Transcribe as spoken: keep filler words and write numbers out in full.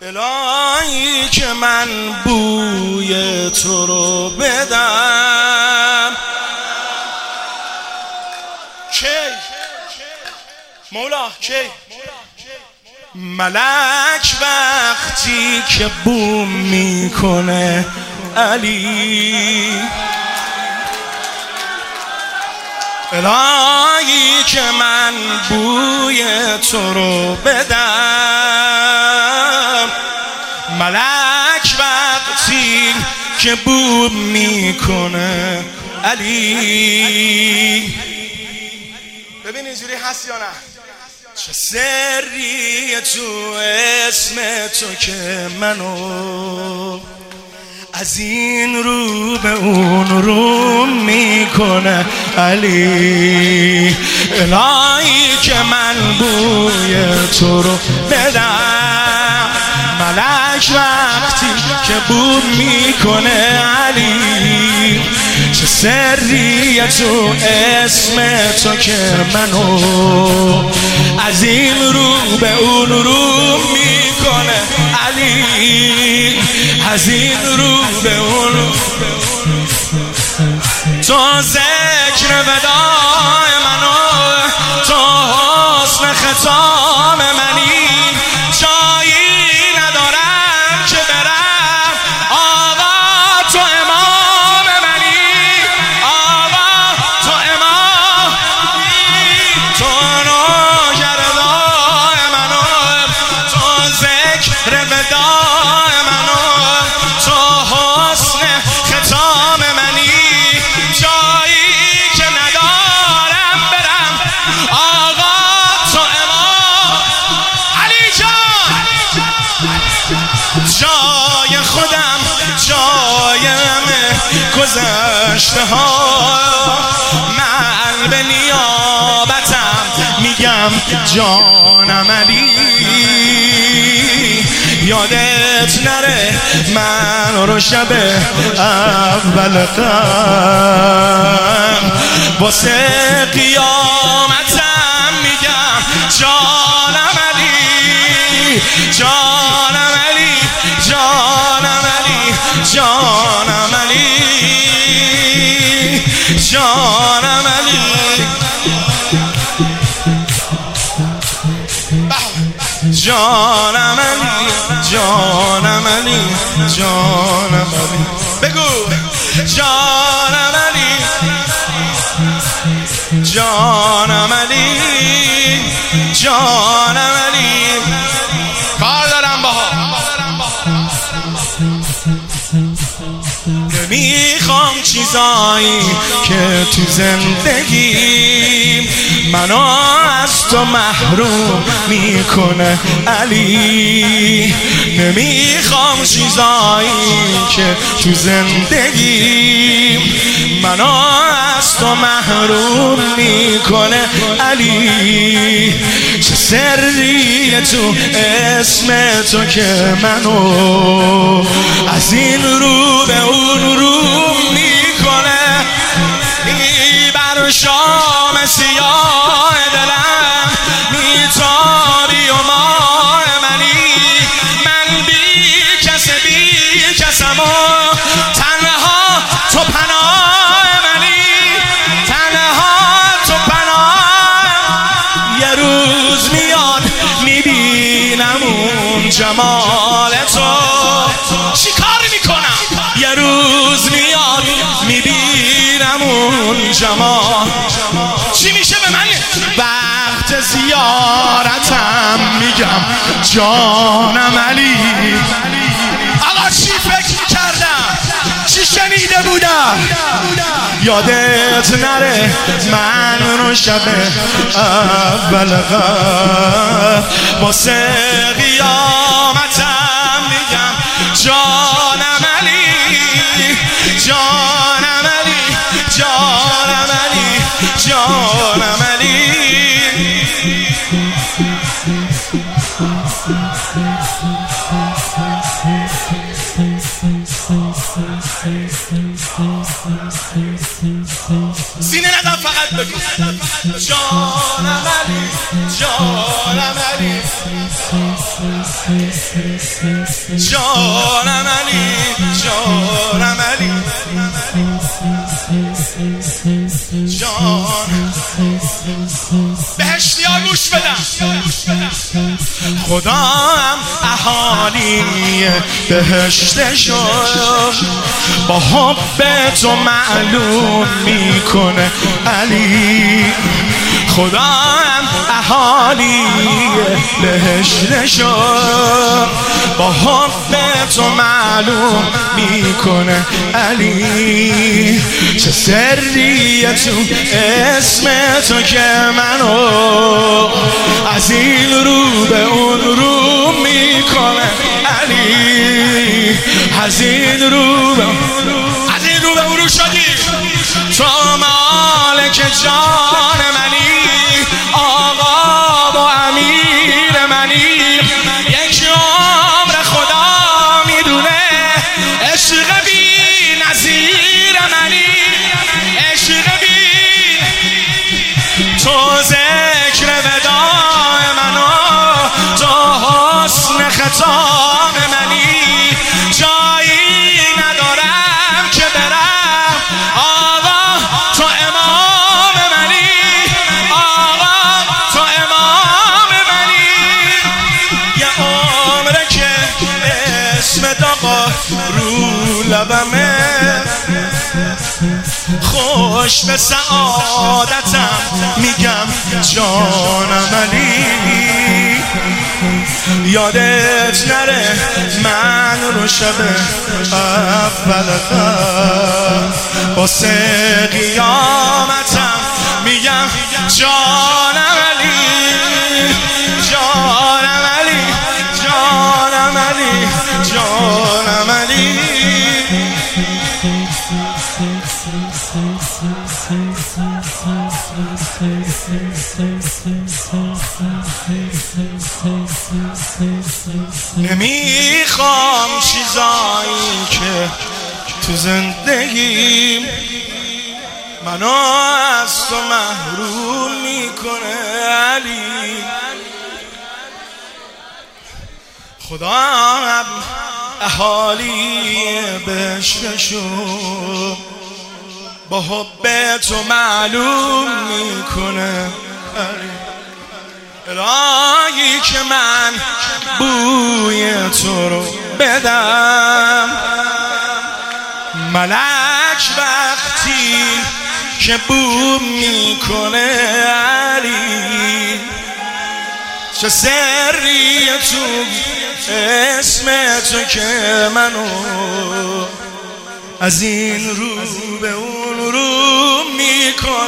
الهی که من بوی تو رو بدم. کی مولا کی ملک وقتی که بوم میکنه علی، الهی که من بوی تو رو بدم. ملک وقتی که بوم میکنه علی. ببین اینجوری هست یا نه؟ چه سری تو اسم تو که منو از این رو به اون رو میکنه علی. الهی که من بوی تو رو بدم. ملک وقتی که بو میکنه علی. چه سری تو اسم تو که منو از این رو به اون رو میکنه علی. از این رو به اون تو ذکر وداع منو، تو حسن ختام منی. جایی ندارم که برم، آقا تو امام منی. آقا تو امامی، تو نوگردای منو، تو ذکر وداع منو، تو حسن ختام منی. جایی که ندارم برم، آقا تو امام علی جان. جای خودم جایم گذشته ها، من به نیابتم میگم جانم علی. یادت نره من رو شب اول غم واسه قیامتم میگم جانم علی. جانم علی، جانم علی، جانم علی، جانم علی. جانم علی، جانم علی، جانم علی. بگو جانم علی، جانم علی، جانم علی. کار دارم باها. نمیخوام چیزایی که تو زندگی منو از تو محروم میکنه علی. نمیخوام چیزایی که تو زندگی منو از تو محروم میکنه علی. چه سری تو اسم تو که منو از این رو به اون رو میکنه. ای بر شام سیاه دلم میتابی و ماه منی. من بی کس بی کسم و تنها تو پناه منی. تنها تو پناه. یه روز میاد میبینم اون جمال تو. چی کار میکنم؟ یه روز میاد میبینم اون جمال. چی میشه به من؟ وقت زیارتم میگم جانم علی. آقا چی فکر کردم؟ چی شنیده بودم؟ یادت نره من رو شب اول غم واسه قیامتم میگم جانم علی. جانم علی، جانم علی، جانم علی. سینه نزن فقط بگو جانم علی، جانم علی. جانم علی جانم علی جان بهشتی ها گوش بدم خدا هم اهالی بهشتشو با حب تو معلوم میکنه علی خدا هم اهالی بهشتشو با حب تو معلوم میکنه علی چه سریه تو اسم تو که منو از این رو به اون رو میکنه علی از این رو به از این رو به اون رو شدی تو مالک جان منی آقا و امیر منی یک عمر خدا میدونه عشق بی نظیر منی عشق بی تو ذکر وداع منو تو حسن ختام منی جایی ندارم که برم آقا تو امام منی آقا تو امام منی یه عمره که اسم آقا رو لبمه خوش به سعادتم میگم جانم علی یادت نره من رو شب اول واسه قیامتم میگم جانم علی جانم علی جانم علی جانم علی نمیخوام چیزایی که تو زندگیم منو از تو محروم میکنه علی خدا هم اهالی بهشتشو با حب تو معلوم میکنه الهی که من بوی تو رو بدم ملک وقتی که بو میکنه علی چه سری تو اسم تو که منو از این رو به اون رو میکنه